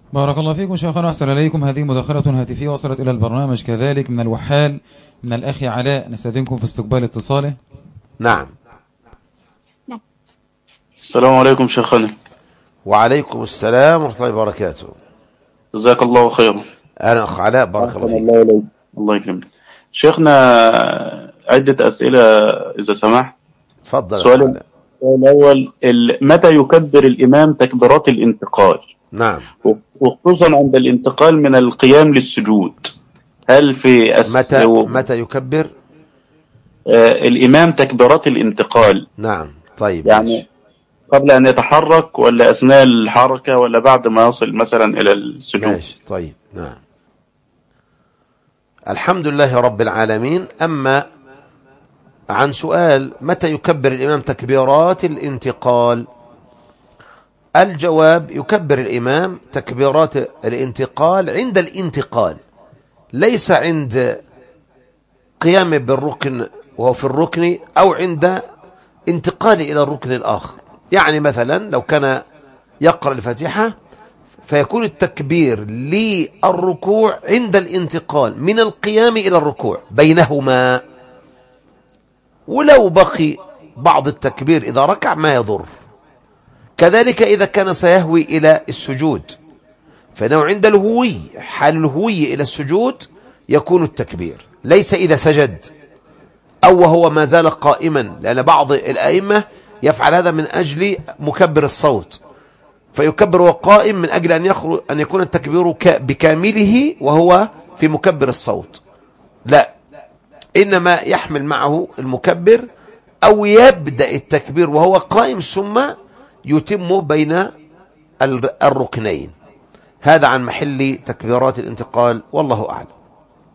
بارك الله فيكم شيخنا، أحسن إليكم. هذه مداخلة هاتفية وصلت إلى البرنامج كذلك من الوحال من الأخ علاء، نستأذنكم في استقبال اتصاله. نعم. السلام عليكم شيخنا. وعليكم السلام ورحمة الله وبركاته. جزاك الله خيرا. أنا أخ علاء، بارك الله فيك. الله يكرمك شيخنا. عدة أسئلة إذا سمحت. تفضل. السؤال الأول، متى يكبر الإمام تكبيرات الانتقال؟ نعم. وخصوصا عند الانتقال من القيام للسجود، هل في متى يكبر الإمام تكبيرات الانتقال؟ نعم. طيب، يعني ماشي. قبل أن يتحرك ولا أثناء الحركة ولا بعد ما يصل مثلا إلى السجود؟ ماشي. طيب. نعم. الحمد لله رب العالمين. أما عن سؤال متى يكبر الإمام تكبيرات الانتقال، الجواب يكبر الإمام تكبيرات الانتقال عند الانتقال، ليس عند قيامه بالركن وهو في الركن أو عند انتقال إلى الركن الآخر. يعني مثلا لو كان يقرأ الفاتحة فيكون التكبير للركوع عند الانتقال من القيام إلى الركوع بينهما، ولو بقي بعض التكبير إذا ركع ما يضر. كذلك إذا كان سيهوي إلى السجود فإنه عند الهوي، حال الهوي إلى السجود يكون التكبير، ليس إذا سجد أو وهو ما زال قائما، لأن بعض الأئمة يفعل هذا من أجل مكبر الصوت، فيكبر وهو قائم من أجل أن يكون التكبير بكامله وهو في مكبر الصوت. لا، إنما يحمل معه المكبر أو يبدأ التكبير وهو قائم ثم يتم بين الركنين. هذا عن محل تكبيرات الانتقال، والله أعلم.